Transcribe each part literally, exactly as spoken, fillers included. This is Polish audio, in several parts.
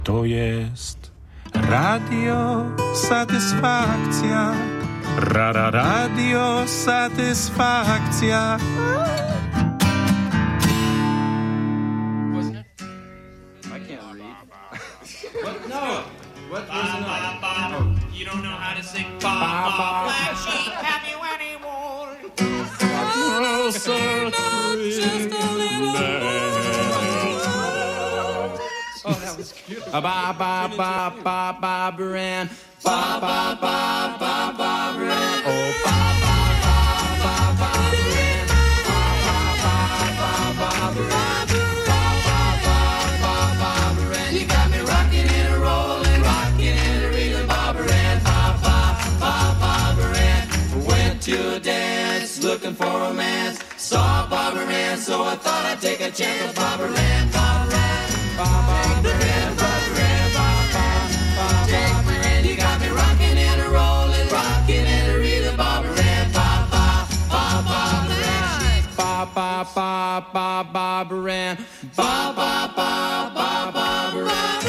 To jest Radio Satysfakcja. Rara Radio Satysfakcja. Wasn't it? I can't read. What? No. What? Ba, ba, ba. You don't know how to sing ba, ba, ba. Black sheep, have you any wool? Oh, sir, just a little oh, that was cute. Ba, ba, ba, ba, ba, Baran. Ba, ba, ba, ba, ba, Baran. Oh, ba, ba, ba, ba, ba, Baran. Ba, ba, ba, ba, ba, Baran. Ba, ba, ba, ba, ba, Baran. You got me rocking and a rolling, rocking and a reeling, ba, Baran. Ba, ba, ba, ba, Baran. Went to a dance, looking for romance. Saw Ba, Baran, so I thought I'd take a chance with Ba, Baran. Ba, Baran. Ba, ba, Baran, Ba, Baran, Ba, ba, ba, ba, Baran. You got me rocking and a rolling, rocking and a reeling, Ba, Baran. Ba, ba, ba, ba, Baran. Ba, ba, ba, ba, ba, Baran. Ba, ba, ba, ba, ba, Baran.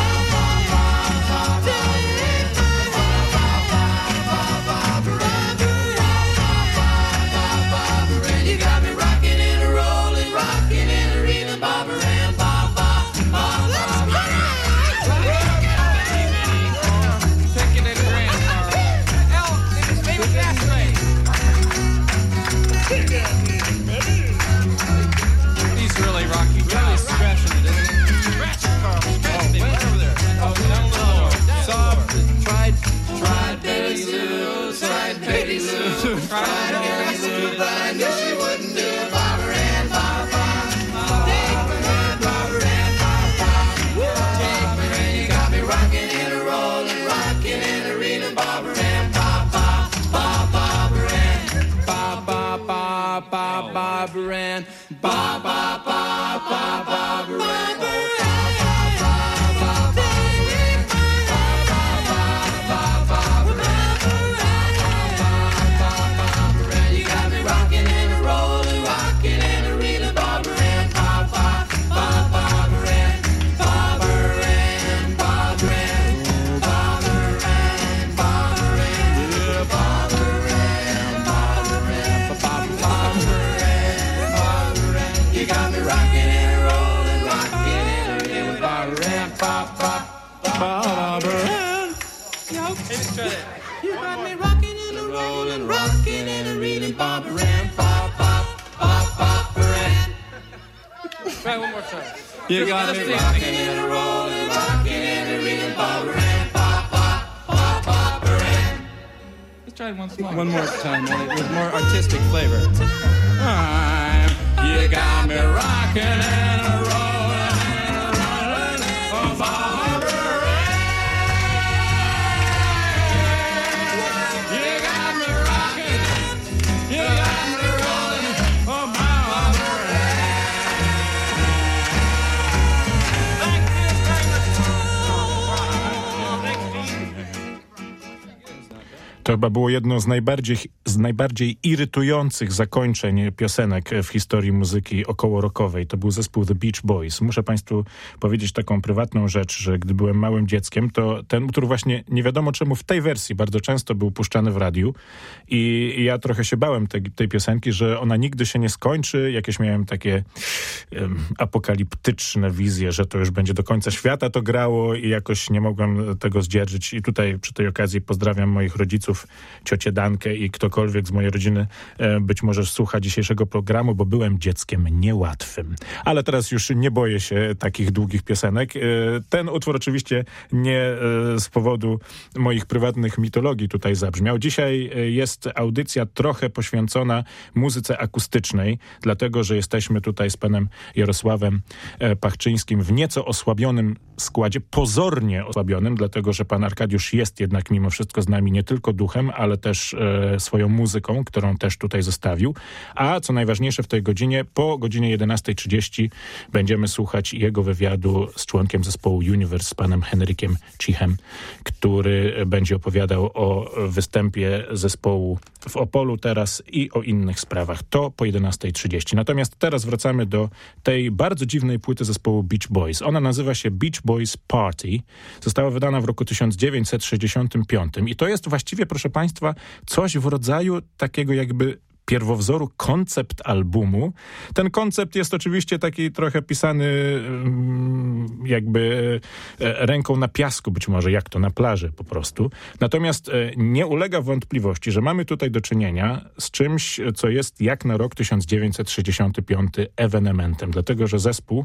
You got me rocking and a rolling, rocking and a reeling, Ba, Baran. Ba, ba, ba, ba, Baran. Taking it grand, El, it's maybe that's right. He's really rocking, really scratching it, isn't he? Scratch it, Carl. Scratch it. Right over there. Oh, down a little more. Soft. Tried, tried Betty Lou, tried Betty Lou, tried Betty Lou, but I knew she wouldn't do it. Ba, Baran, ba, ba, ba, Baran, Ba, Baran, ba, ba. Take Baran, you got me rocking and a rolling, rocking and a reeling, Ba, Baran, ba, ba, ba, ba, Baran. Ba, ba, ba, ba, ba, Baran. Ba, ba, ba, ba, ba, Baran. You got me rocking and a rolling, rocking and a reeling, Ba, Baran, ba, ba, ba, ba, Baran. Ba, Baran, Ba, Baran, Ba, Baran, Ba, Baran, Ba, Baran, Ba, Baran, Ba, Ba, Baran, Ba, Baran. You got me rocking and a rolling, rocking and a reeling, Ba, Baran, ba, ba, ba, Baran. You got me rocking and a rolling, rocking and a reeling, Ba, Baran, ba, ba, ba, ba, Baran. Try one more time. You got me rocking and a rolling, rocking and a reeling, Ba, Baran, ba, ba, ba, ba, Baran. Let's try it once more. One more time, Elliot, with more artistic flavor. I'm, you got me rocking and a rolling, and a rolling, oh, Ba, Baran. You got me rocking, you got me rolling, oh, Ba, Baran. Thank you very much. To chyba było jedno z najbardziej, z najbardziej irytujących zakończeń piosenek w historii muzyki okołorokowej. To był zespół The Beach Boys. Muszę państwu powiedzieć taką prywatną rzecz, że gdy byłem małym dzieckiem, to ten utwór właśnie nie wiadomo czemu w tej wersji bardzo często był puszczany w radiu i ja trochę się bałem te, tej piosenki, że ona nigdy się nie skończy. Jakieś miałem takie um, apokaliptyczne wizje, że to już będzie do końca świata to grało i jakoś nie mogłem tego zdzierżyć. I tutaj przy tej okazji pozdrawiam moich rodziców, ciocię Dankę i ktokolwiek z mojej rodziny e, być może słucha dzisiejszego programu, bo byłem dzieckiem niełatwym. Ale teraz już nie boję się takich długich piosenek. E, ten utwór oczywiście nie e, z powodu moich prywatnych mitologii tutaj zabrzmiał. Dzisiaj e, jest audycja trochę poświęcona muzyce akustycznej, dlatego, że jesteśmy tutaj z panem Jarosławem e, Pachczyńskim w nieco osłabionym składzie, pozornie osłabionym, dlatego, że pan Arkadiusz jest jednak mimo wszystko z nami nie tylko duchem, ale też e, swoją muzyką, którą też tutaj zostawił. A co najważniejsze w tej godzinie, po godzinie jedenastej trzydzieści będziemy słuchać jego wywiadu z członkiem zespołu Universe, panem Henrykiem Cichem, który będzie opowiadał o występie zespołu w Opolu teraz i o innych sprawach. To po jedenastej trzydzieści. Natomiast teraz wracamy do tej bardzo dziwnej płyty zespołu Beach Boys. Ona nazywa się Beach Boys Party. Została wydana w roku tysiąc dziewięćset sześćdziesiątym piątym i to jest właściwie, proszę państwa, coś w rodzaju takiego jakby pierwowzoru koncept albumu. Ten koncept jest oczywiście taki trochę pisany jakby ręką na piasku, być może jak to na plaży po prostu. Natomiast nie ulega wątpliwości, że mamy tutaj do czynienia z czymś, co jest jak na rok tysiąc dziewięćset sześćdziesiąty piąty ewenementem, dlatego że zespół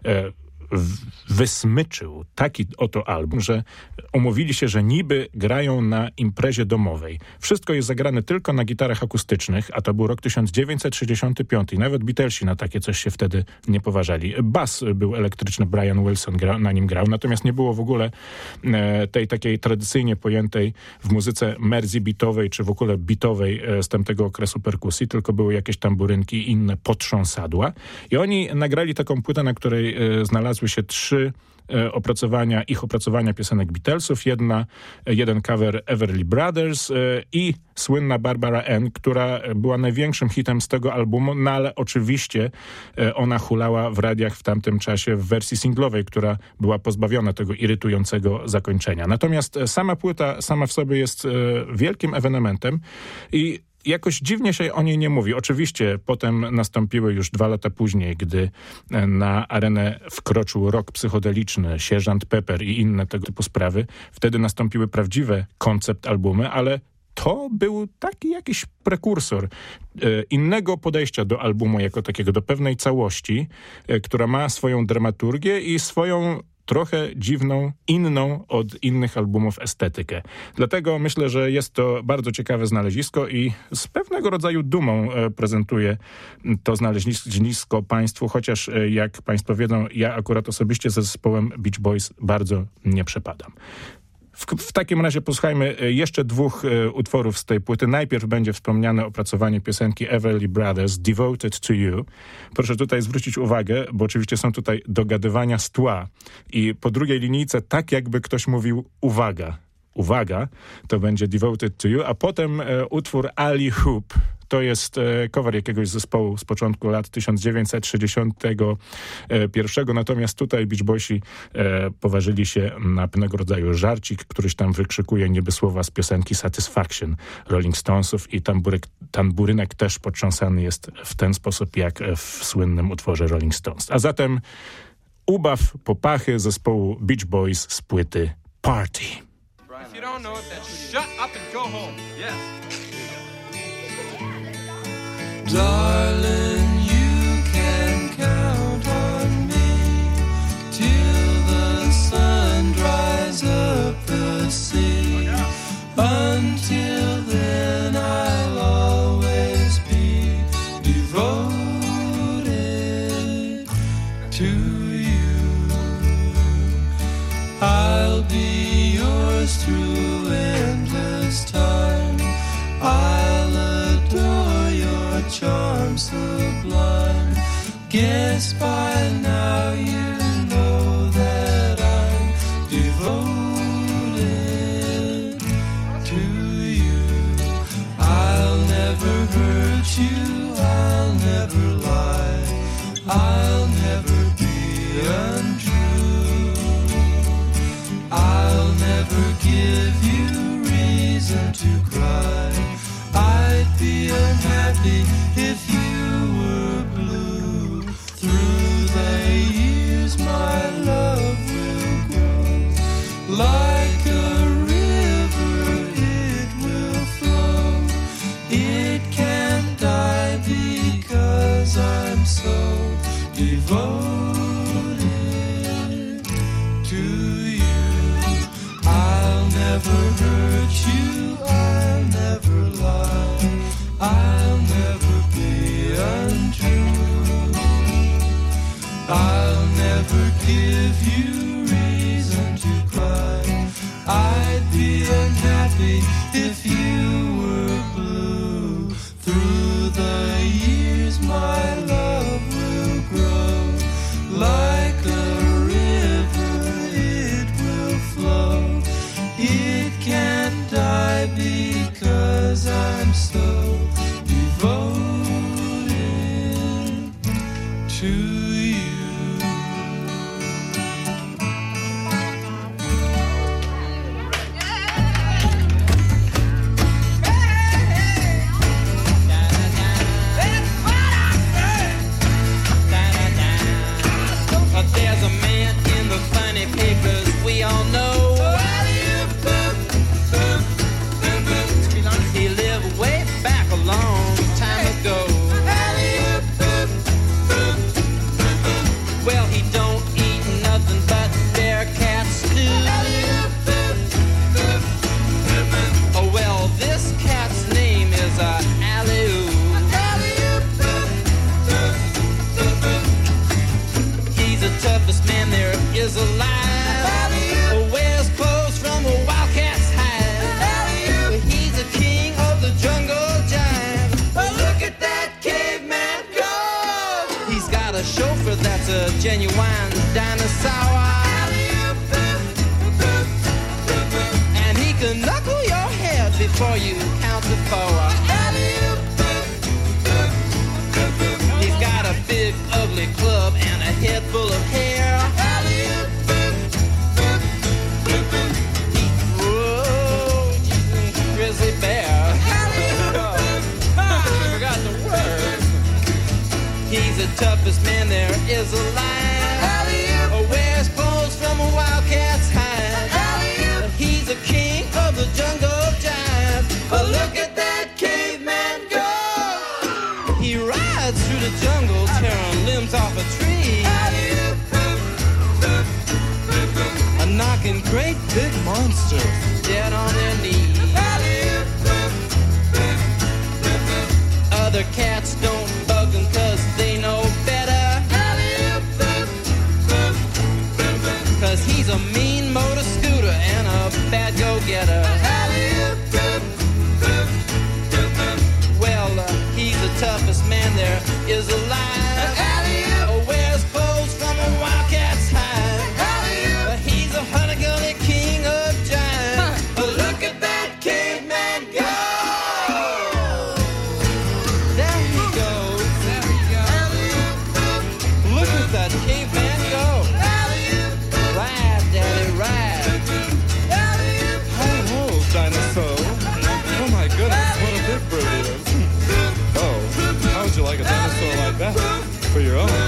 wysmyczył taki oto album, że umówili się, że niby grają na imprezie domowej. Wszystko jest zagrane tylko na gitarach akustycznych, a to był rok tysiąc dziewięćset sześćdziesiąty piąty. Nawet Beatlesi na takie coś się wtedy nie poważali. Bas był elektryczny, Brian Wilson gra, na nim grał, natomiast nie było w ogóle e, tej takiej tradycyjnie pojętej w muzyce mersji beatowej, czy w ogóle beatowej e, z tamtego okresu perkusji, tylko były jakieś tamburynki i inne potrząsadła. I oni nagrali taką płytę, na której e, znalazły się trzy e, opracowania, ich opracowania piosenek Beatlesów, jedna, e, jeden cover Everly Brothers e, i słynna Barbara Ann, która była największym hitem z tego albumu, no ale oczywiście e, ona hulała w radiach w tamtym czasie w wersji singlowej, która była pozbawiona tego irytującego zakończenia. Natomiast e, sama płyta sama w sobie jest e, wielkim ewenementem i jakoś dziwnie się o niej nie mówi. Oczywiście potem nastąpiły już dwa lata później, gdy na arenę wkroczył rock psychodeliczny, Sierżant Pepper i inne tego typu sprawy. Wtedy nastąpiły prawdziwe koncept albumy, ale to był taki jakiś prekursor e, innego podejścia do albumu jako takiego, do pewnej całości, e, która ma swoją dramaturgię i swoją trochę dziwną, inną od innych albumów estetykę. Dlatego myślę, że jest to bardzo ciekawe znalezisko i z pewnego rodzaju dumą e, prezentuję to znalezisko państwu, chociaż e, jak państwo wiedzą, ja akurat osobiście ze zespołem Beach Boys bardzo nie przepadam. W, w takim razie posłuchajmy jeszcze dwóch e, utworów z tej płyty. Najpierw będzie wspomniane opracowanie piosenki Everly Brothers, Devoted to You. Proszę tutaj zwrócić uwagę, bo oczywiście są tutaj dogadywania z tła. I po drugiej linijce tak jakby ktoś mówił uwaga. Uwaga, to będzie Devoted to You, a potem e, utwór Ali Hoop. To jest e, cover jakiegoś zespołu z początku lat tysiąc dziewięćset sześćdziesiątego pierwszego. Natomiast tutaj Beach Boysi e, poważyli się na pewnego rodzaju żarcik, któryś tam wykrzykuje niby słowa z piosenki Satisfaction Rolling Stonesów i tamburek, tamburynek też potrząsany jest w ten sposób jak w słynnym utworze Rolling Stones. A zatem ubaw popachy zespołu Beach Boys z płyty Party. If you don't know it, then shut up and go home. Yes. Darling, you can count on me till the sun dries up the sea. Until then, I'll always be devoted to you. I'll be yours through endless time. I'll adore your charm sublime. Guess by now you know that I'm devoted to you. I'll never hurt you, I'll never lie, I'll never be untrue. I'll never give you reason to cry. I'd be unhappy if you were blue. Through the years my love will grow. Like a river it will flow. It can't die because I'm so devoted to you. I'll never hurt you, I'll never lie, I'll never be untrue. I'll never give you reason to cry. genuine dinosaur. And he can knuckle your head before you count to four. He's got a big ugly club and a head full of hair. Whoa, grizzly bear. I forgot the words. He's the toughest man there is alive. Or wears clothes from a wildcat's hide. He's the king of the jungle jive. But look at that caveman go. He rides through the jungle, tearing limbs off a tree. And knocking great big monsters dead on their knees. Other cats don't bug them cause they know better. Cause he's a mean motor scooter and a bad go-getter. Well, uh, he's the toughest man there is alive. Oh, wears clothes from a wildcat's hide. But he's a honey-gully king of giants. But look at that caveman go! There he goes. There he goes. Look at that caveman go. Ride, daddy, ride. Ho-ho, dinosaur. Oh my goodness, what a big bird he is. Oh, how would you like a dinosaur like that for your own?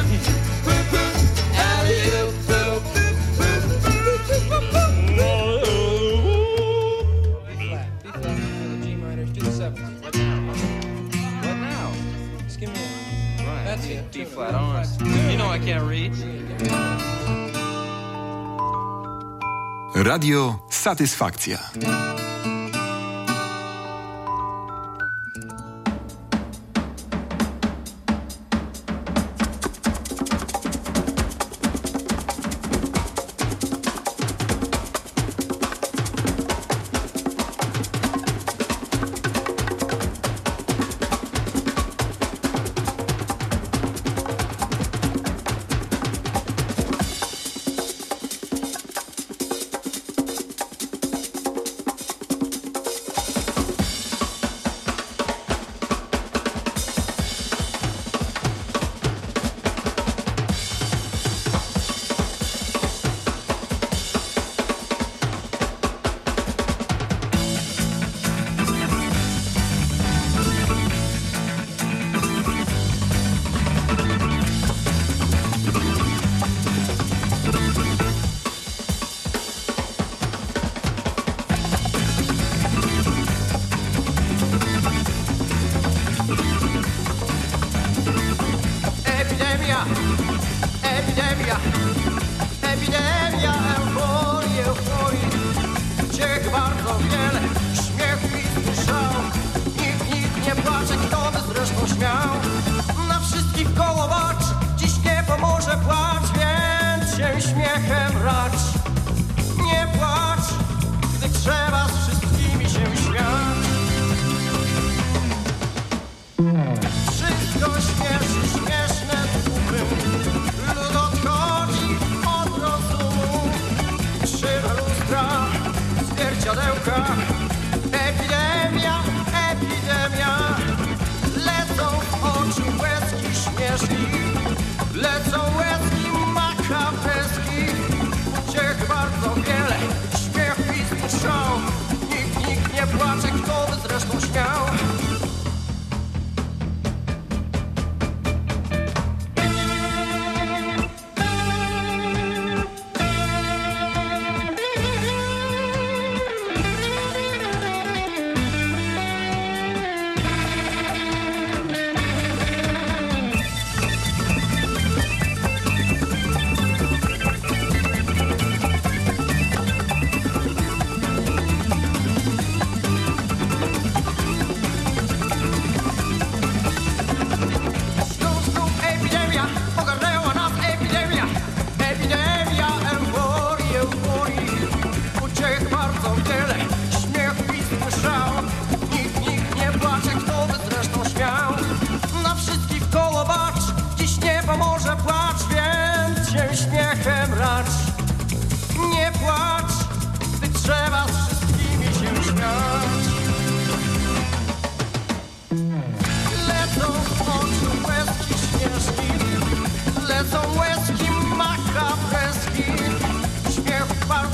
That's it. D flat arms. You know I can't read. Radio Satysfakcja. Epidemia, epidemia, lecą w oczy łezki śmieszki, lecą łezki makabreski, uciech bardzo wiele, śmiech, pisk, strzał, nikt, nikt nie płacze, kto by zresztą śmiał.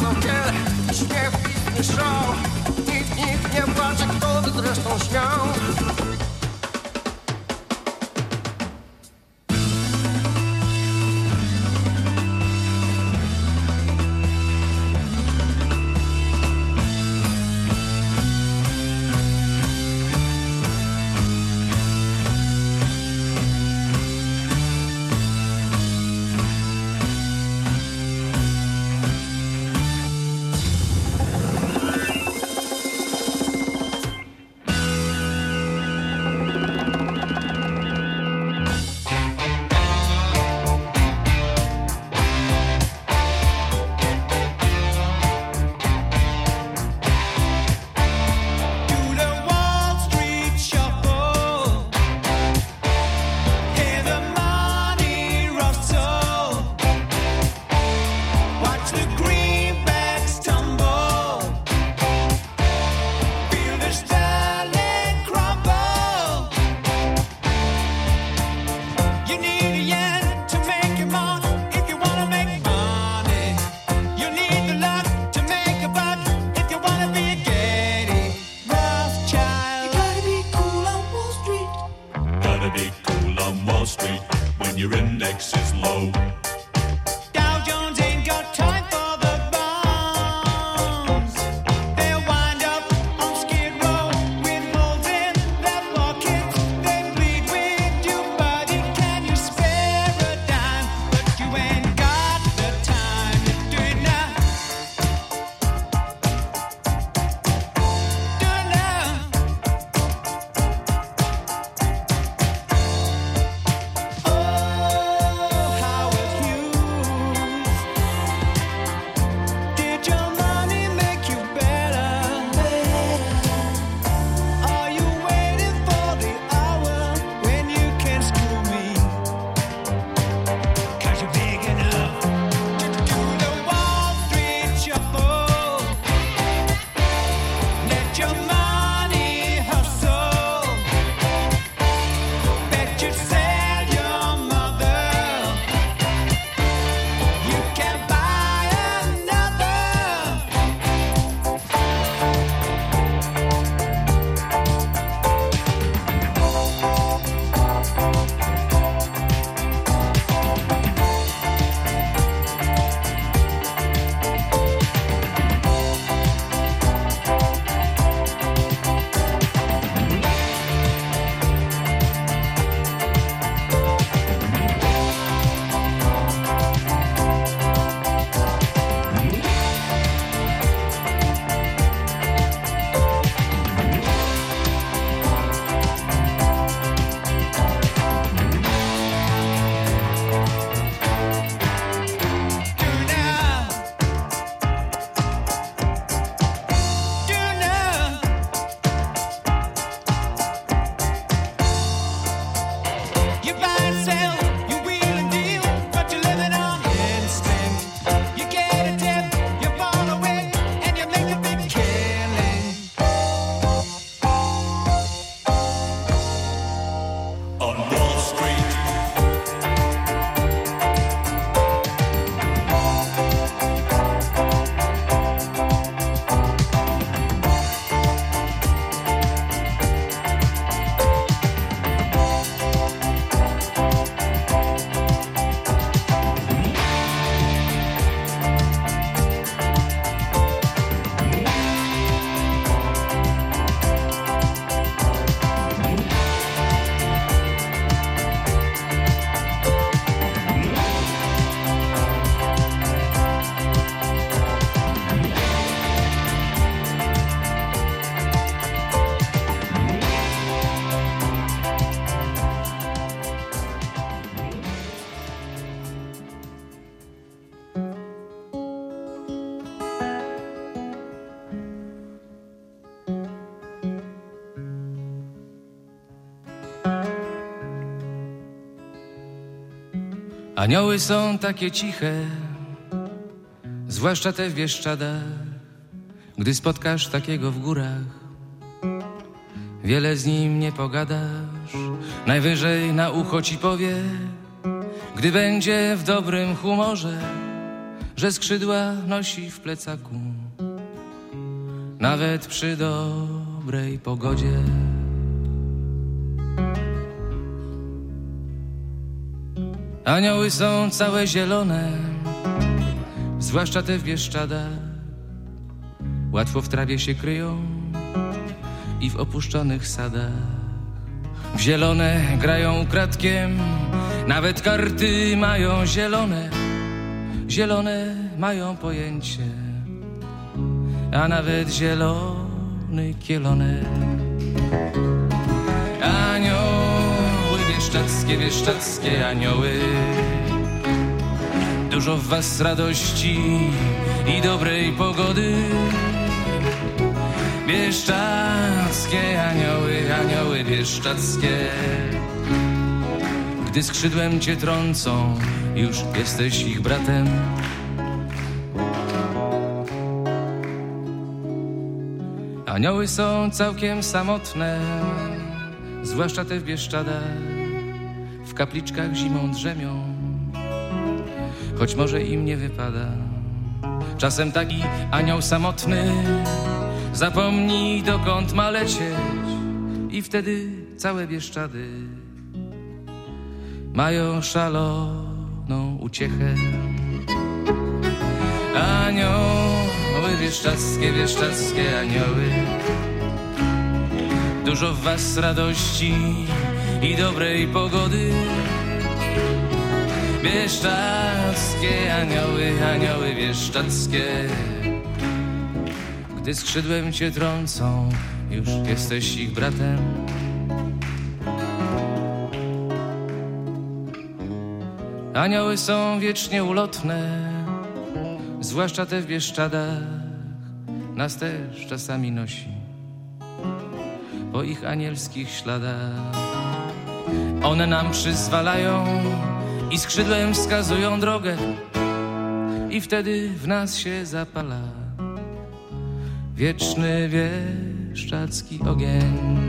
kąpiel, śmiech, pizny, show. Nikt, nikt nie płacze, kto by zresztą śmiał. Anioły są takie ciche, zwłaszcza te w Bieszczadach. Gdy spotkasz takiego w górach, wiele z nim nie pogadasz. Najwyżej na ucho ci powie, gdy będzie w dobrym humorze, że skrzydła nosi w plecaku, nawet przy dobrej pogodzie. Anioły są całe zielone, zwłaszcza te w Bieszczadach. Łatwo w trawie się kryją i w opuszczonych sadach. W zielone grają kratkiem, nawet karty mają zielone. Zielone mają pojęcie, a nawet zielony kielonek. Anioły bieszczadzkie, bieszczadzkie anioły, dużo w was radości i dobrej pogody. Bieszczadzkie anioły, anioły bieszczadzkie, gdy skrzydłem cię trącą, już jesteś ich bratem. Anioły są całkiem samotne, zwłaszcza te w Bieszczadach. W kapliczkach zimą drzemią, choć może im nie wypada. Czasem taki anioł samotny zapomni, dokąd ma lecieć, i wtedy całe Bieszczady mają szaloną uciechę. Anioły bieszczadzkie, bieszczadzkie anioły, dużo w was radości i dobrej pogody. Bieszczadzkie anioły, anioły bieszczadzkie, gdy skrzydłem cię trącą, już jesteś ich bratem. Anioły są wiecznie ulotne, zwłaszcza te w Bieszczadach. Nas też czasami nosi po ich anielskich śladach. One nam przyzwalają i skrzydłem wskazują drogę, i wtedy w nas się zapala wieczny bieszczadzki ogień.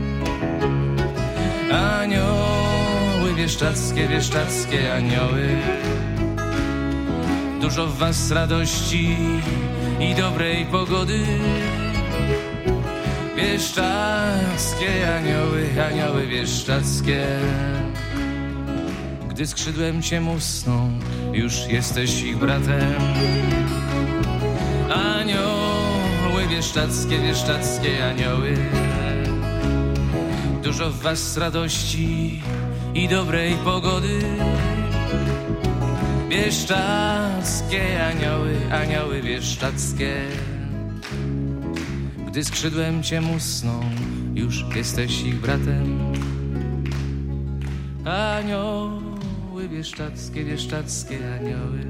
Anioły bieszczadzkie, bieszczadzkie anioły, dużo w was radości i dobrej pogody. Bieszczadzkie anioły, anioły bieszczadzkie, gdy skrzydłem cię musną, już jesteś ich bratem. Anioły bieszczadzkie, bieszczadzkie anioły, dużo w was radości i dobrej pogody. Bieszczadzkie anioły, anioły bieszczadzkie, gdy skrzydłem cię musną, już jesteś ich bratem. Anioły bieszczadzkie, bieszczadzkie anioły,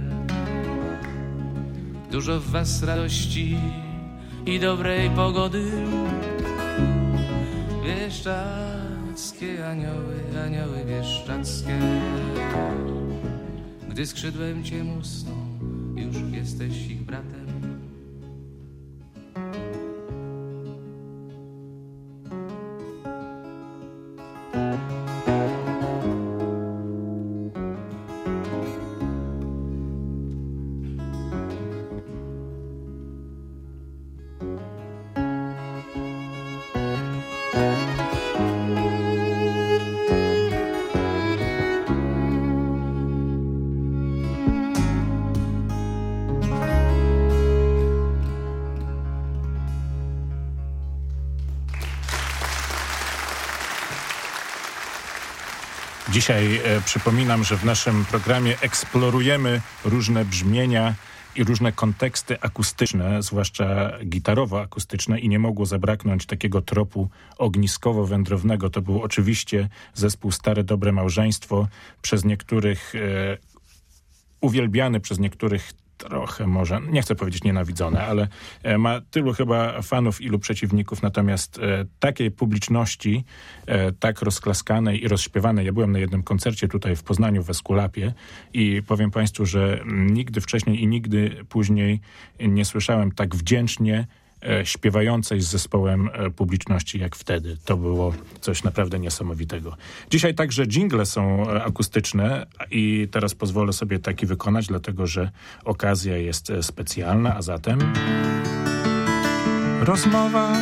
dużo w was radości i dobrej pogody. Bieszczadzkie anioły, anioły bieszczadzkie, gdy skrzydłem cię musną, już jesteś ich bratem. Dzisiaj e, przypominam, że w naszym programie eksplorujemy różne brzmienia i różne konteksty akustyczne, zwłaszcza gitarowo-akustyczne, i nie mogło zabraknąć takiego tropu ogniskowo-wędrownego. To był oczywiście zespół Stare Dobre Małżeństwo, przez niektórych e, uwielbiany, przez niektórych trochę może, nie chcę powiedzieć nienawidzone, ale e, ma tylu chyba fanów, ilu przeciwników, natomiast e, takiej publiczności, e, tak rozklaskanej i rozśpiewanej. Ja byłem na jednym koncercie tutaj w Poznaniu, w Eskulapie, i powiem państwu, że nigdy wcześniej i nigdy później nie słyszałem tak wdzięcznie e, śpiewającej z zespołem e, publiczności jak wtedy. To było coś naprawdę niesamowitego. Dzisiaj także dżingle są e, akustyczne i teraz pozwolę sobie taki wykonać, dlatego że okazja jest e, specjalna, a zatem rozmowa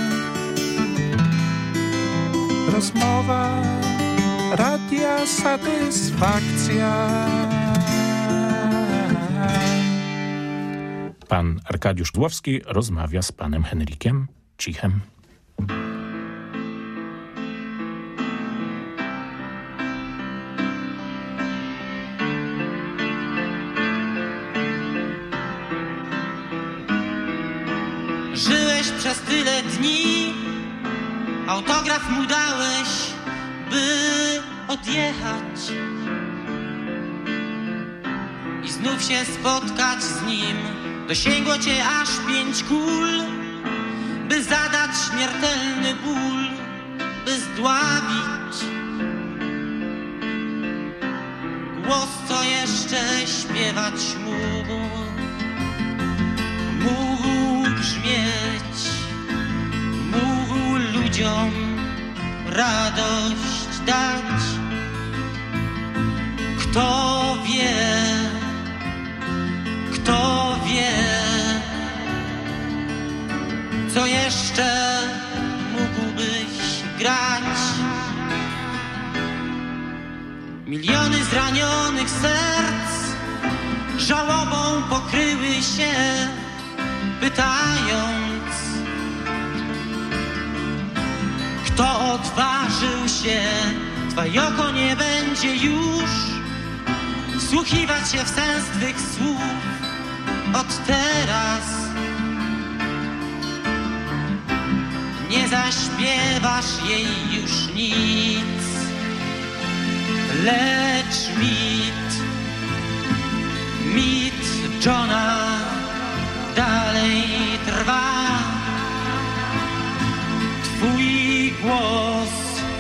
rozmowa Radia Satysfakcja. Pan Arkadiusz Dłowski rozmawia z panem Henrykiem Cichem. Żyłeś przez tyle dni, autograf mu dałeś, by odjechać i znów się spotkać z nim. Dosięgło cię aż pięć kul, by zadać śmiertelny ból, by zdławić głos, co jeszcze śpiewać mógł, mógł brzmieć, mógł ludziom radość dać. Kto wie, kto wie, co jeszcze mógłbyś grać. Miliony zranionych serc żałobą pokryły się, pytając, kto odważył się. Twoje oko nie będzie już wsłuchiwać się w sens twych słów. Od teraz nie zaśpiewasz jej już nic, lecz mit, mit Johna dalej trwa. Twój głos,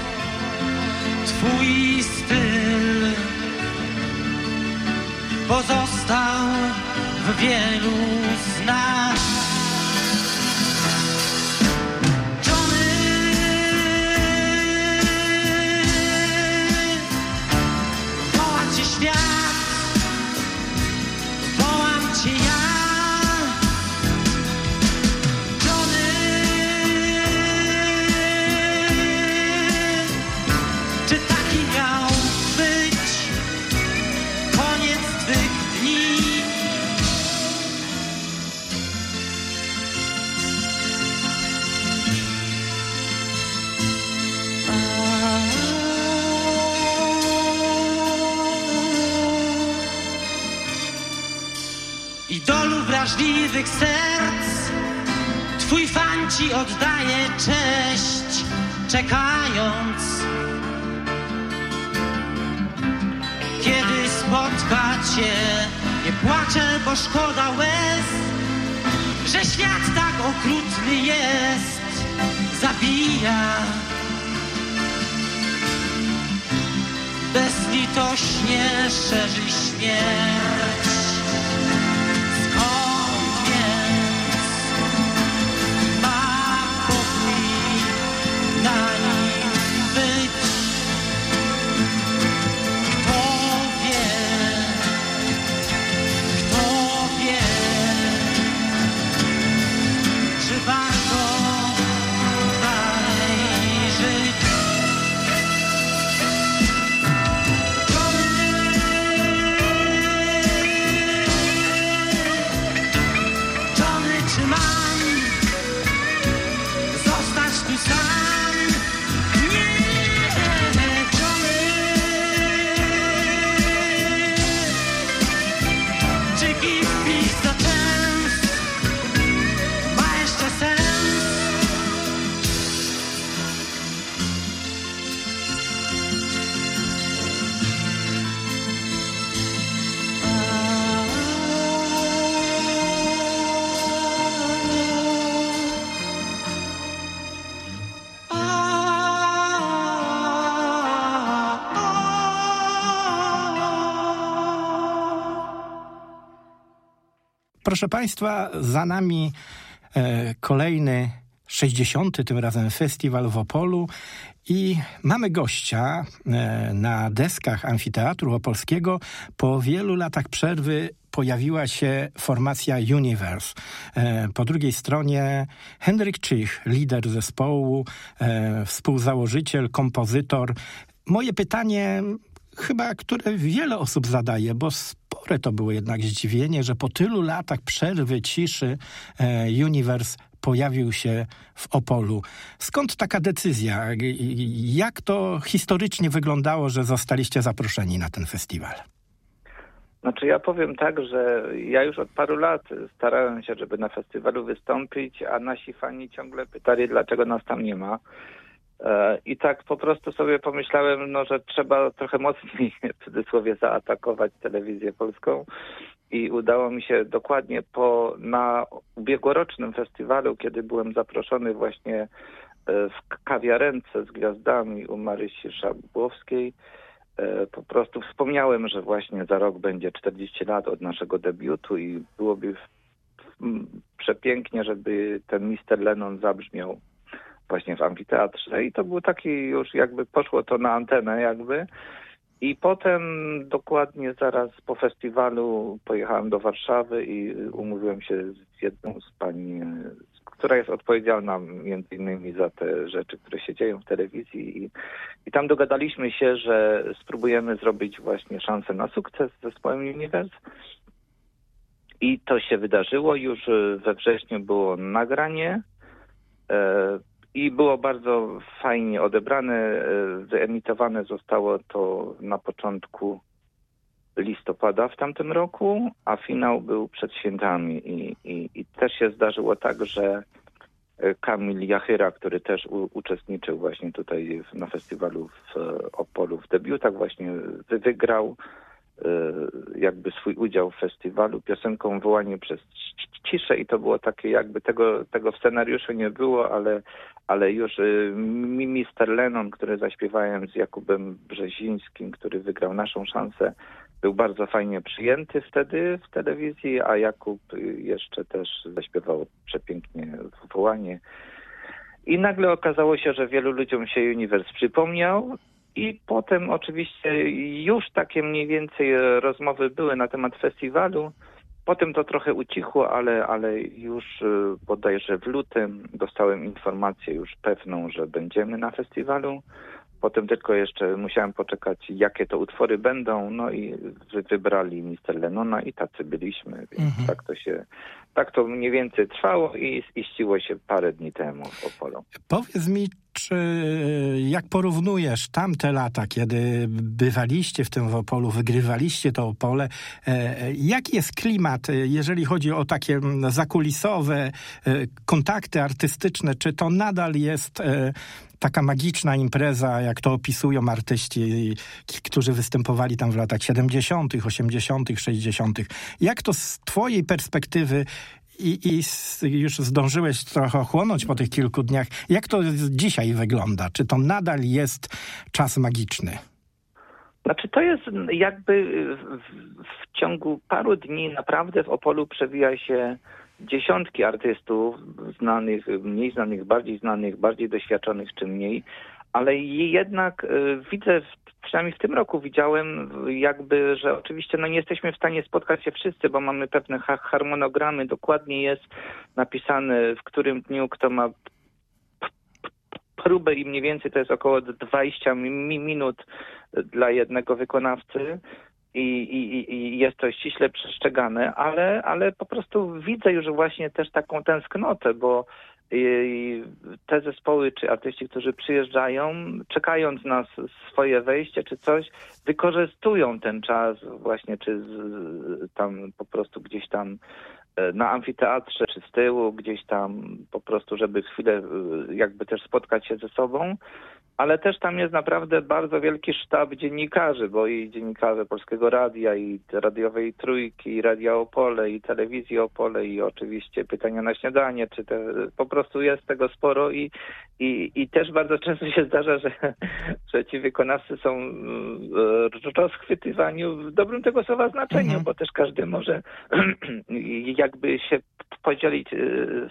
twój styl pozostał w wielu z nas. Johnny, woła cię świat, wołam cię ja. Johnny, czy taki miał być koniec twych dni? Idolu wrażliwych serc, twój fan ci oddaje cześć, czekając, kiedy spotka cię. Nie płaczę, bo szkoda łez, że świat tak okrutny jest, zabija bezlitośnie, szerzy śmierć. Skąd więc ma pokój na nim być? Kto wie, kto wie, czy warto dalej żyć? Proszę Państwa, za nami E, kolejny sześćdziesiąty tym razem festiwal w Opolu i mamy gościa e, na deskach Amfiteatru Opolskiego. Po wielu latach przerwy pojawiła się formacja Universe. E, po drugiej stronie Henryk Czych, lider zespołu, e, współzałożyciel, kompozytor. Moje pytanie, chyba które wiele osób zadaje, bo spore to było jednak zdziwienie, że po tylu latach przerwy, ciszy e, Universe pojawił się w Opolu. Skąd taka decyzja? Jak to historycznie wyglądało, że zostaliście zaproszeni na ten festiwal? Znaczy ja powiem tak, że ja już od paru lat starałem się, żeby na festiwalu wystąpić, a nasi fani ciągle pytali, dlaczego nas tam nie ma. I tak po prostu sobie pomyślałem, no, że trzeba trochę mocniej w cudzysłowie zaatakować telewizję polską. I udało mi się dokładnie po na ubiegłorocznym festiwalu, kiedy byłem zaproszony właśnie w kawiarence z gwiazdami u Marysi Szabłowskiej, po prostu wspomniałem, że właśnie za rok będzie czterdzieści lat od naszego debiutu i byłoby przepięknie, żeby ten mister Lennon zabrzmiał właśnie w amfiteatrze. I to był taki już jakby, poszło to na antenę jakby. I potem dokładnie zaraz po festiwalu pojechałem do Warszawy i umówiłem się z jedną z pań, która jest odpowiedzialna między innymi za te rzeczy, które się dzieją w telewizji. I, i tam dogadaliśmy się, że spróbujemy zrobić właśnie szansę na sukces z zespołem Universe. I to się wydarzyło. Już we wrześniu było nagranie. E, I było bardzo fajnie odebrane, wyemitowane zostało to na początku listopada w tamtym roku, a finał był przed świętami. I, i, i też się zdarzyło tak, że Kamil Jachyra, który też u, uczestniczył właśnie tutaj na festiwalu w Opolu w debiutach, właśnie wygrał jakby swój udział w festiwalu piosenką Wołanie przez ciszę i to było takie jakby, tego, tego w scenariuszu nie było, ale, ale już mister Lennon, który zaśpiewałem z Jakubem Brzezińskim, który wygrał naszą szansę, był bardzo fajnie przyjęty wtedy w telewizji, a Jakub jeszcze też zaśpiewał przepięknie Wołanie. I nagle okazało się, że wielu ludziom się Universe przypomniał. I potem oczywiście już takie mniej więcej rozmowy były na temat festiwalu. Potem to trochę ucichło, ale, ale już bodajże w lutym dostałem informację już pewną, że będziemy na festiwalu. Potem tylko jeszcze musiałem poczekać, jakie to utwory będą, no i wybrali mister Lennona i tacy byliśmy, więc mhm. tak to się, tak to mniej więcej trwało i ziściło się parę dni temu w Opolu. Powiedz mi, czy jak porównujesz tamte lata, kiedy bywaliście w tym w Opolu, wygrywaliście to Opole, jaki jest klimat, jeżeli chodzi o takie zakulisowe kontakty artystyczne, czy to nadal jest taka magiczna impreza, jak to opisują artyści, którzy występowali tam w latach siedemdziesiątych, osiemdziesiątych, sześćdziesiątych. Jak to z twojej perspektywy i, i już zdążyłeś trochę ochłonąć po tych kilku dniach, jak to dzisiaj wygląda? Czy to nadal jest czas magiczny? Znaczy to jest jakby w, w ciągu paru dni naprawdę w Opolu przewija się dziesiątki artystów, znanych, mniej znanych, bardziej znanych, bardziej doświadczonych czy mniej, ale jednak y, widzę, przynajmniej w tym roku widziałem jakby, że oczywiście no nie jesteśmy w stanie spotkać się wszyscy, bo mamy pewne ha- harmonogramy, dokładnie jest napisane w którym dniu kto ma próbę i mniej więcej to jest około dwadzieścia mi- minut dla jednego wykonawcy. I, i, I jest to ściśle przestrzegane, ale, ale po prostu widzę już właśnie też taką tęsknotę, bo i te zespoły czy artyści, którzy przyjeżdżają, czekając na swoje wejście czy coś, wykorzystują ten czas właśnie, czy z, tam po prostu gdzieś tam na amfiteatrze, czy z tyłu, gdzieś tam po prostu, żeby chwilę jakby też spotkać się ze sobą. Ale też tam jest naprawdę bardzo wielki sztab dziennikarzy, bo i dziennikarze Polskiego Radia, i radiowej Trójki, i Radia Opole, i telewizji Opole, i oczywiście Pytania na śniadanie, czy te, po prostu jest tego sporo i, i, i też bardzo często się zdarza, że, że ci wykonawcy są rozchwytywani w dobrym tego słowa znaczeniu, mhm. bo też każdy może jakby się podzielić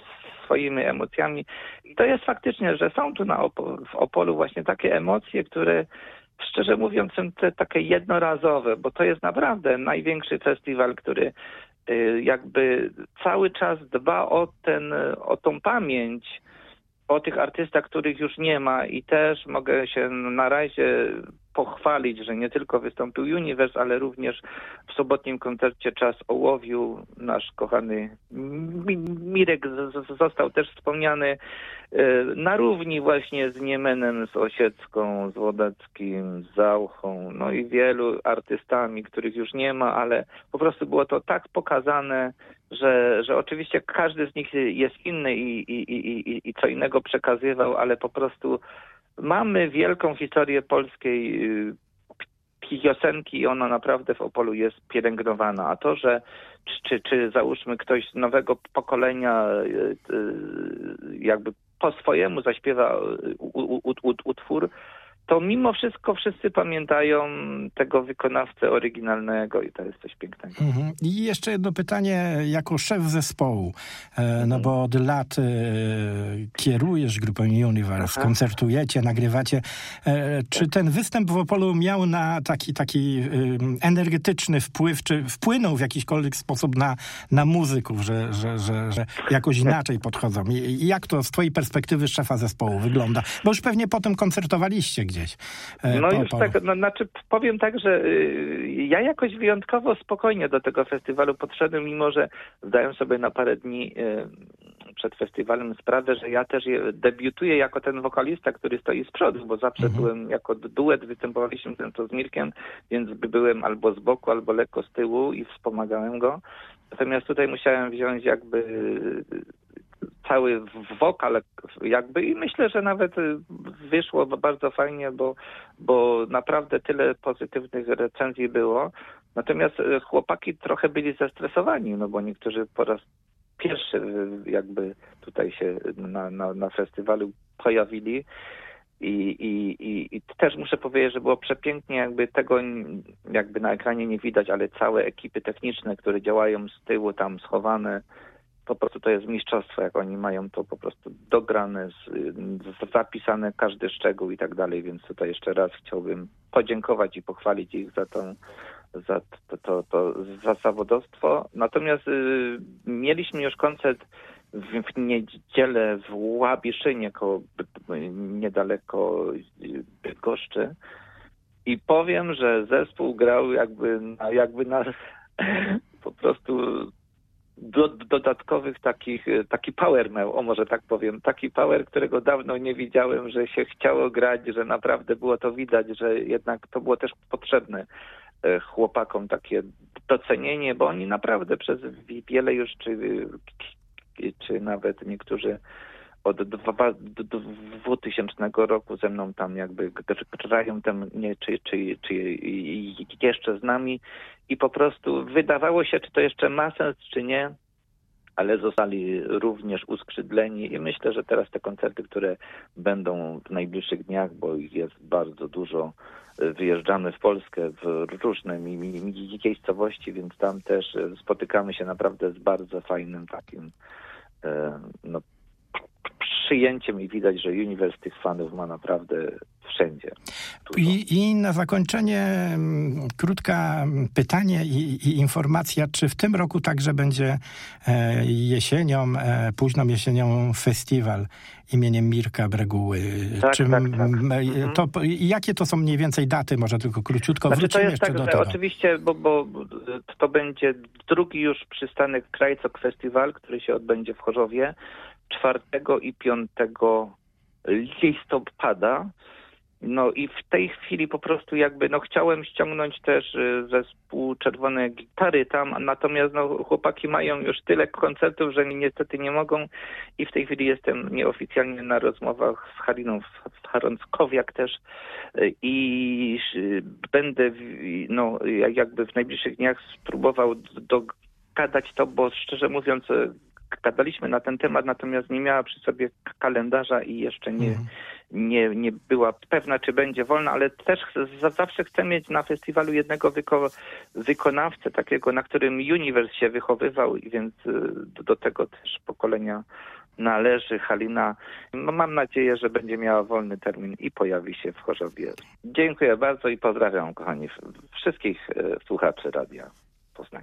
swoimi emocjami. I to jest faktycznie, że są tu na Opo- w Opolu właśnie takie emocje, które szczerze mówiąc są te takie jednorazowe, bo to jest naprawdę największy festiwal, który y, jakby cały czas dba o ten, o tą pamięć, o tych artystach, których już nie ma i też mogę się na razie pochwalić, że nie tylko wystąpił Universe, ale również w sobotnim koncercie Czas Ołowiu nasz kochany Mi- Mirek z- z- został też wspomniany e, na równi właśnie z Niemenem, z Osiecką, z Wodeckim, z Zauchą, no i wielu artystami, których już nie ma, ale po prostu było to tak pokazane, że, że oczywiście każdy z nich jest inny i, i, i, i, i co innego przekazywał, ale po prostu mamy wielką historię polskiej y, piosenki i ona naprawdę w Opolu jest pielęgnowana. A to, że czy, czy, czy załóżmy ktoś z nowego pokolenia y, y, jakby po swojemu zaśpiewa u, u, u, u, utwór, to mimo wszystko wszyscy pamiętają tego wykonawcę oryginalnego i to jest coś pięknego. Mhm. I jeszcze jedno pytanie jako szef zespołu, e, no bo od lat e, kierujesz grupą Universe, Aha. koncertujecie, nagrywacie. E, czy ten występ w Opolu miał na taki, taki e, energetyczny wpływ, czy wpłynął w jakikolwiek sposób na, na muzyków, że, że, że, że jakoś inaczej podchodzą? I, i jak to z twojej perspektywy szefa zespołu wygląda? Bo już pewnie potem koncertowaliście gdzieś. E, No po już Opolu. tak, no, znaczy powiem tak, że y, ja jakoś wyjątkowo spokojnie do tego festiwalu podszedłem, mimo że zdałem sobie na parę dni y, przed festiwalem sprawę, że ja też je, debiutuję jako ten wokalista, który stoi z przodu, bo zawsze Mhm. byłem jako duet, występowaliśmy to z Mirkiem, więc byłem albo z boku, albo lekko z tyłu i wspomagałem go. Natomiast tutaj musiałem wziąć jakby cały wokal jakby i myślę, że nawet wyszło bardzo fajnie, bo, bo naprawdę tyle pozytywnych recenzji było. Natomiast chłopaki trochę byli zestresowani, no bo niektórzy po raz pierwszy jakby tutaj się na, na, na festiwalu pojawili. I, i, i, I też muszę powiedzieć, że było przepięknie, jakby tego jakby na ekranie nie widać, ale całe ekipy techniczne, które działają z tyłu tam schowane, po prostu to jest mistrzostwo, jak oni mają to po prostu dograne, z, z, zapisane każdy szczegół i tak dalej, więc tutaj jeszcze raz chciałbym podziękować i pochwalić ich za tą, za to, to, to za zawodowstwo. Natomiast y, mieliśmy już koncert w, w niedzielę w Łabiszynie, koło, niedaleko Bydgoszczy i powiem, że zespół grał jakby na, jakby na po prostu do, dodatkowych takich, taki power miał, o może tak powiem, taki power, którego dawno nie widziałem, że się chciało grać, że naprawdę było to widać, że jednak to było też potrzebne chłopakom takie docenienie, bo oni naprawdę przez wiele już, czy, czy nawet niektórzy od dwutysięcznego roku ze mną tam jakby grają tam, nie, czy, czy, czy jeszcze z nami i po prostu wydawało się, czy to jeszcze ma sens, czy nie, ale zostali również uskrzydleni i myślę, że teraz te koncerty, które będą w najbliższych dniach, bo ich jest bardzo dużo, wyjeżdżamy w Polskę w różne miejscowości, więc tam też spotykamy się naprawdę z bardzo fajnym takim no, przyjęciem i widać, że Universe tych fanów ma naprawdę wszędzie. I, I na zakończenie m, krótka pytanie i, i informacja, czy w tym roku także będzie e, jesienią, e, późną jesienią festiwal imieniem Mirka Breguły. Tak, czy, tak, tak. m, to, jakie to są mniej więcej daty? Może tylko króciutko znaczy, wrócimy to jest jeszcze tak, do że tego. Oczywiście, bo, bo to będzie drugi już przystanek Krajcok Festiwal, który się odbędzie w Chorzowie czwartego i piątego listopada. No i w tej chwili po prostu jakby, no chciałem ściągnąć też zespół Czerwone Gitary tam, natomiast no chłopaki mają już tyle koncertów, że niestety nie mogą i w tej chwili jestem nieoficjalnie na rozmowach z Haliną Harąckowiak też i będę no jakby w najbliższych dniach spróbował dogadać to, bo szczerze mówiąc gadaliśmy na ten temat, natomiast nie miała przy sobie kalendarza i jeszcze nie, mm. nie, nie była pewna, czy będzie wolna, ale też z, zawsze chcę mieć na festiwalu jednego wyko, wykonawcę, takiego, na którym Universe się wychowywał, i więc do, do tego też pokolenia należy. Halina, no mam nadzieję, że będzie miała wolny termin i pojawi się w Chorzowie. Dziękuję bardzo i pozdrawiam, kochani, wszystkich słuchaczy Radia Poznań.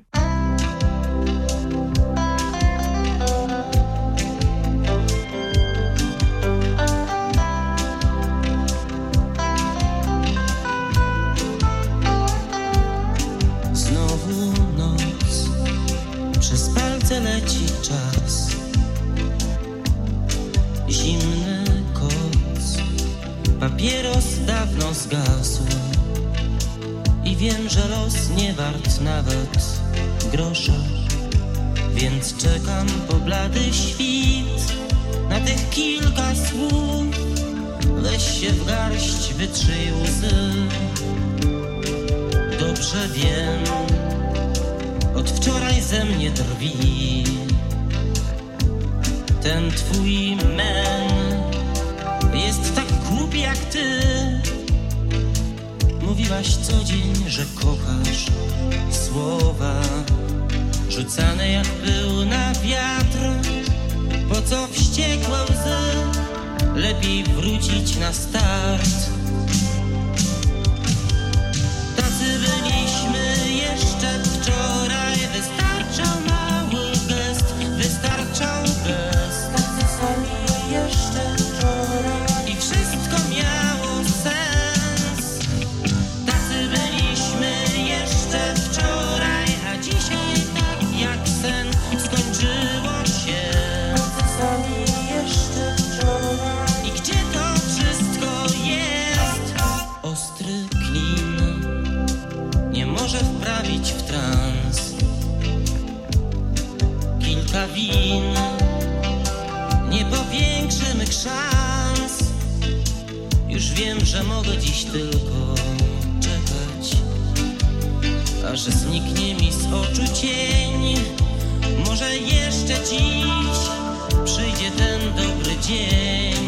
Znowu noc, przez palce leci czas. Zimny koc, papieros dawno zgasł. I wiem, że los nie wart nawet grosza. Więc czekam po blady świt na tych kilka słów. Weź się w garść, wytrzyj łzy. Dobrze wiem, od wczoraj ze mnie drwi ten twój men. Jest tak głupi jak ty. Mówiłaś co dzień, że kochasz. Słowa rzucane jak pył na wiatr. Po co wściekłe łzy? Lepiej wrócić na start. Tacy byliśmy jeszcze wczoraj. Wystarczał mały gest. Wystarczał gest. Tacy sami jeszcze wczoraj. I wszystko miało sens. Tacy byliśmy jeszcze wczoraj. A dzisiaj tak jak sen skończyło się. Tacy sami jeszcze wczoraj. I gdzie to wszystko jest? Ostry klin nie może wprawić w trans. Kilka win nie powiększy mych szans. Już wiem, że mogę dziś tylko czekać, aż zniknie mi z oczu cień. Może jeszcze dziś przyjdzie ten dobry dzień.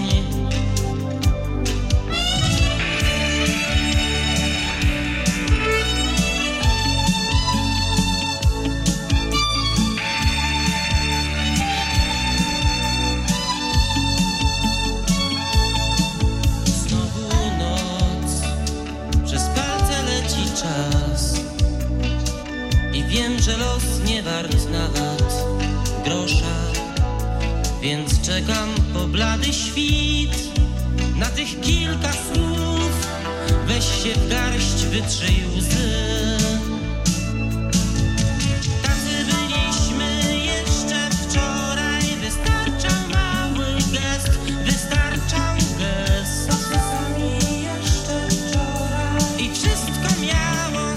Wiem, że los nie wart nawet grosza. Więc czekam po blady świt na tych kilka słów. Weź się w garść, wytrzyj łzy. Tacy byliśmy jeszcze wczoraj. Wystarczał mały gest. Wystarczał gest. Tacy sami jeszcze wczoraj. I wszystko miało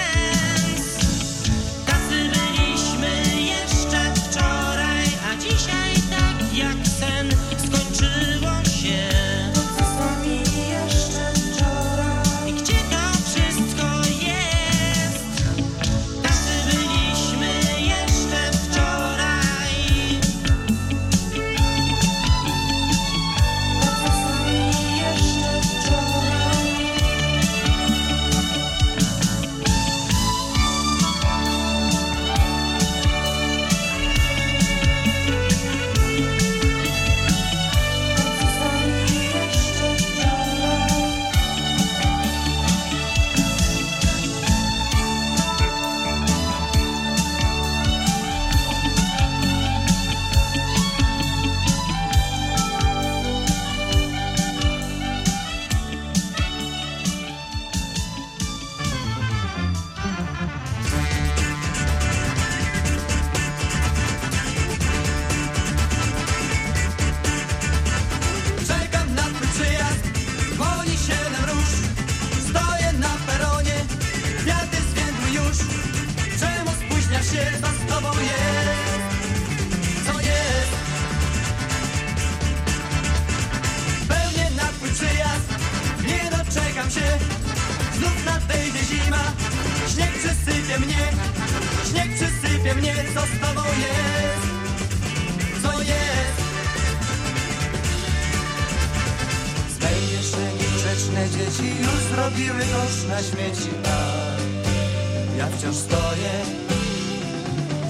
dzisiaj tak jak sen skończyło się. Sami jeszcze wczoraj. I gdzie to wszystko jest? Tacy byliśmy jeszcze wczoraj. Sami jeszcze wczoraj.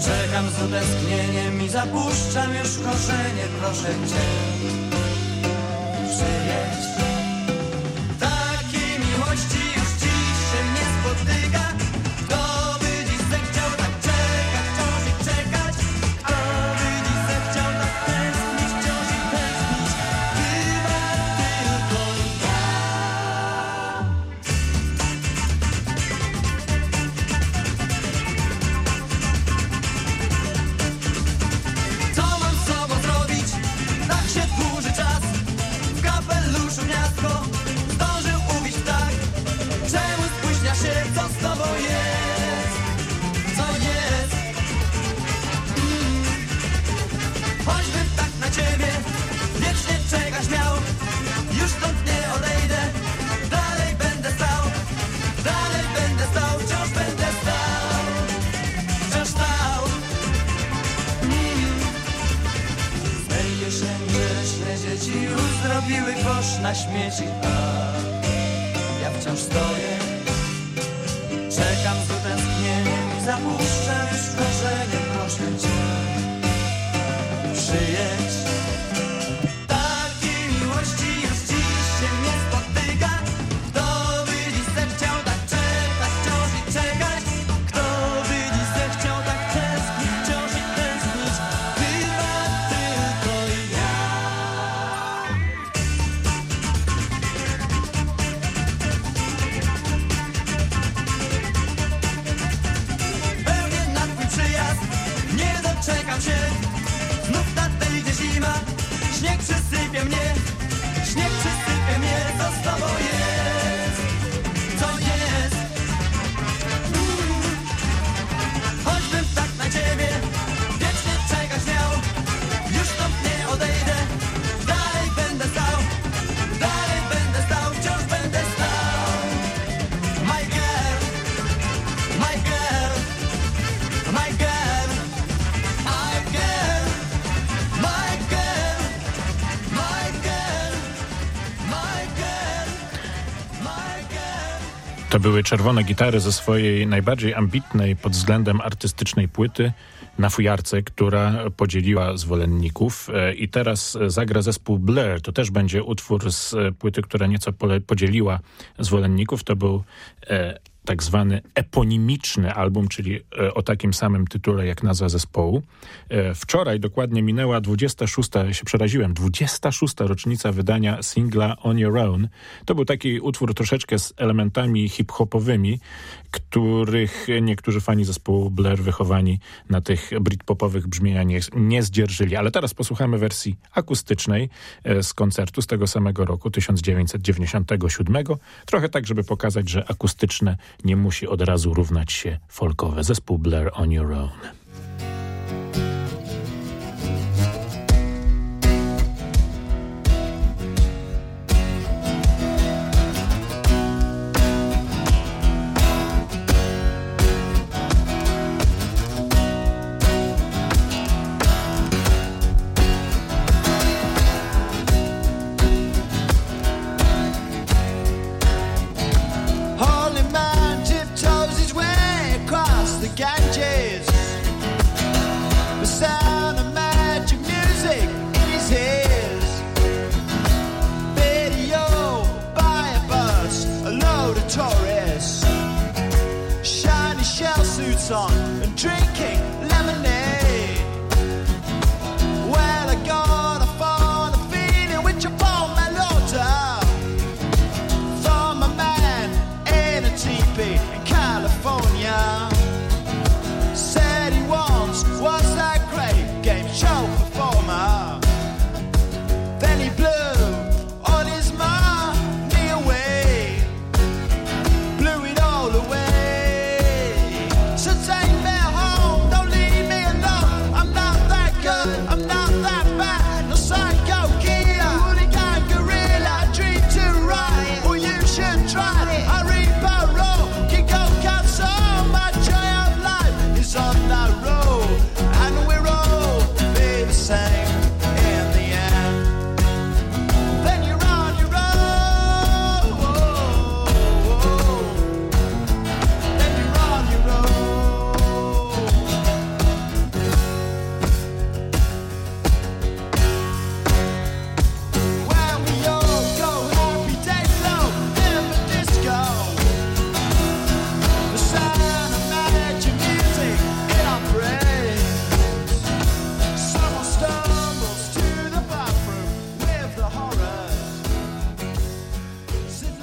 Czekam z utęsknieniem i zapuszczam już korzenie, proszę cię, przyjedź. Takiej miłości już dziś się nie spotyka. Kto by dziś zechciał tak czekać, wciąż i czekać? Kto by dziś zechciał tak tęsknić, wciąż i tęsknić? Chyba tylko ja. Co mam z sobą zrobić? Tak się dłuży czas. W kapeluszu gniazdko zdążył ubić ptak. Czemu spóźnia się? Co z tobą jest? Co jest? Mm. Choćbym tak na ciebie wiecznie czekać miał, już stąd nie odejdę. Dalej będę stał, dalej będę stał, wciąż będę stał, wciąż stał. Mm. Z mej kieszeni grzeczne dzieci już zrobiły kosz na śmieci, a ja wciąż stoję. Czekam z utęsknieniem i zapuszczam już korzenie, proszę cię, przyjedź. Takiej miłości już dziś się nie spotyka. Kto by dziś zechciał tak czekać, wciąż i czekać? Kto by dziś zechciał tak tęsknić, wciąż i tęsknić? Chyba tylko ja. Pewnie na twój przyjazd nie doczekam się. Znów nadejdzie zima, śnieg przysypie mnie, śnieg przysypie mnie. Co z tobą jest? Co jest? Mm. Choćbym tak na ciebie wiecznie czekać miał, już stąd nie odejdę. Dalej będę stał, dalej będę stał, wciąż będę stał. My girl, my girl, my girl, my girl, my girl, my girl, my girl, my girl. To były Czerwone Gitary ze swojej najbardziej ambitnej pod względem artystycznej płyty Na fujarce, która podzieliła zwolenników. E, I teraz zagra zespół Blur. To też będzie utwór z e, płyty, która nieco pole- podzieliła zwolenników. To był e, tak zwany eponimiczny album, czyli e, o takim samym tytule jak nazwa zespołu. E, wczoraj dokładnie minęła dwudziesta szósta, ja się przeraziłem, dwudziesta szósta rocznica wydania singla On Your Own. To był taki utwór troszeczkę z elementami hip-hopowymi, których niektórzy fani zespołu Blur wychowani na tych britpopowych brzmieniach nie, nie zdzierżyli. Ale teraz posłuchamy wersji akustycznej e, z koncertu z tego samego roku, tysiąc dziewięćset dziewięćdziesiątego siódmego. Trochę tak, żeby pokazać, że akustyczne nie musi od razu równać się folkowe. Zespół Blur On Your Own.